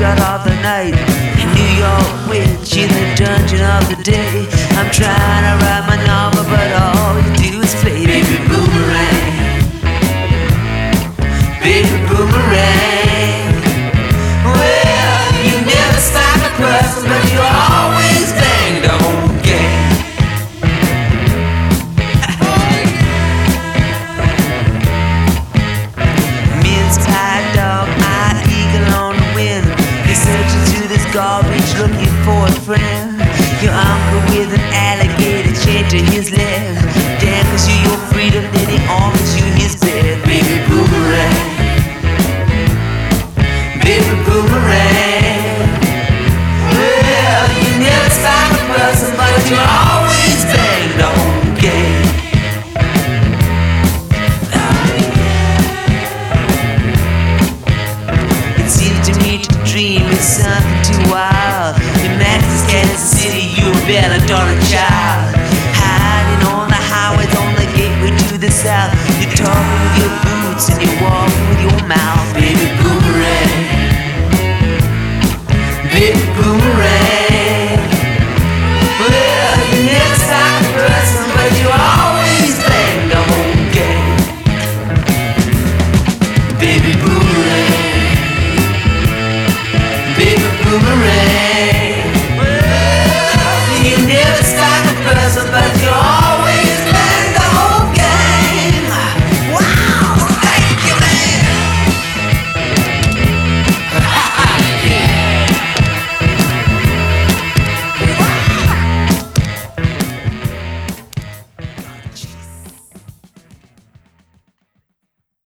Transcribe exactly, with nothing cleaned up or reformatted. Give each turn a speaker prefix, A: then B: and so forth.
A: shut off the night. In New York witch in the dungeon of the day. I'm trying to write my novel, but all you do is play Baby Boomerang, Baby Boomerang. Well, you never stop a person, but you always bang the whole game. Mince pie dog, eye eagle on the wind. You're searching through this garbage looking for a friend. Your uncle with an alligator chained to his leg. Dan gives you your freedom, then he offers you his bed. Baby Boomerang, Baby Boomerang. Well, you never stop a person, but you always bang the whole game. It seems to me to dream is something too wild. In Memphis, Kansas City, you a belladonna child. Hiding on the highways on the gateway to the south. You're talking with your boots and you're walking with your mouth. Baby